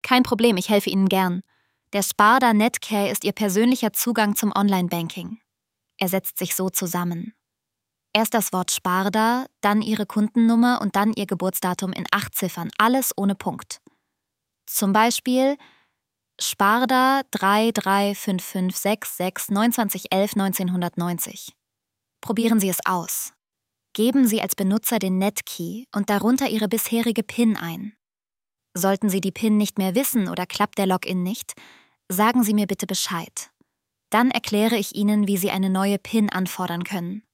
Kein Problem, ich helfe Ihnen gern. Der Sparda Netcare ist Ihr persönlicher Zugang zum Online-Banking. Er setzt sich so zusammen. Erst das Wort Sparda, dann Ihre Kundennummer und dann Ihr Geburtsdatum in 8 Ziffern, alles ohne Punkt. Zum Beispiel Sparda 335566 2911 1990. Probieren Sie es aus. Geben Sie als Benutzer den Netkey und darunter Ihre bisherige PIN ein. Sollten Sie die PIN nicht mehr wissen oder klappt der Login nicht, sagen Sie mir bitte Bescheid. Dann erkläre ich Ihnen, wie Sie eine neue PIN anfordern können.